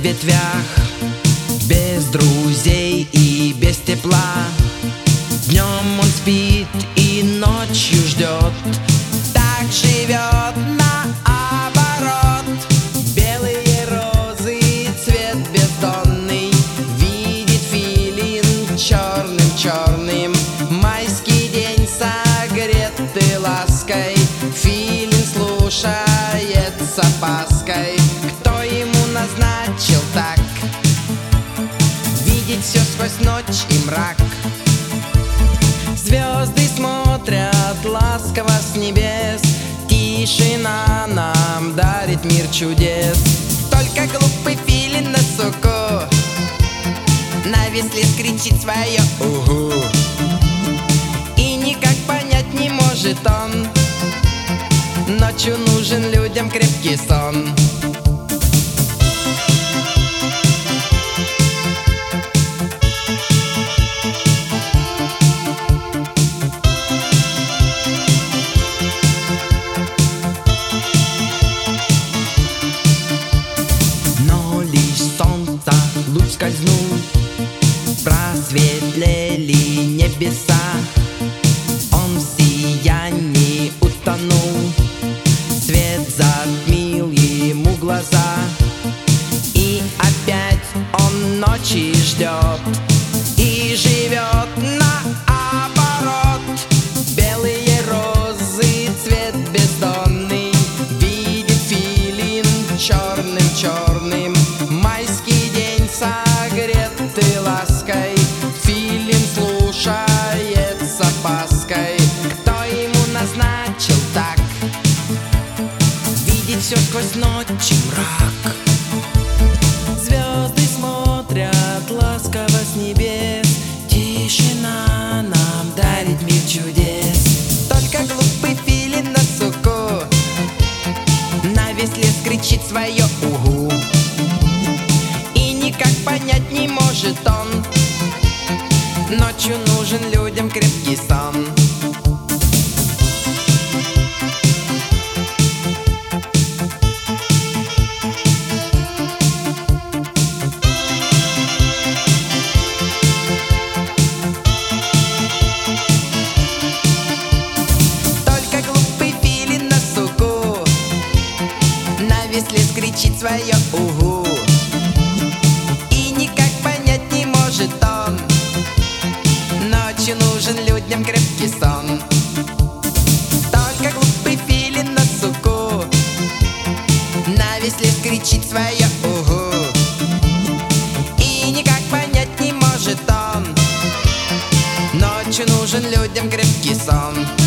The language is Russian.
ветвях, без друзей и без тепла. Днем он спит и ночью ждет, так живет наоборот. Белые розы, цвет бездонный, видит филин черным-черным. Майский день согретый лаской, филин слушает с опаской. Кто ему назначил так видеть все сквозь ночь и мрак? Звезды смотрят ласково с небес, тишина нам дарит мир чудес. Только глупый филин на суку на весь лес кричит свое угу, и никак понять не может он, ночью нужен людям крепкий сон. Луч скользнул, просветлели небеса, он в сиянии утонул, свет затмил ему глаза, и опять он ночи ждет и живет наоборот. Белые розы, цвет бездонный, видит филин черным-черным. Майский день согретый лаской, филин слушает с опаской. Кто ему назначил так видеть все сквозь ночь и мрак? Звезды смотрят ласково с небес, тишина нам дарит мир чудес. Только глупый филин на суку на весь лес кричит свое угу, никак понять не может он, ночью нужен людям крепкий сон. Только глупый филин на суку на весь лес кричит свое угу, ночью нужен людям крепкий сон. Только глупый филин на суку на весь лес кричит свое угу, и никак понять не может он, ночью нужен людям крепкий сон.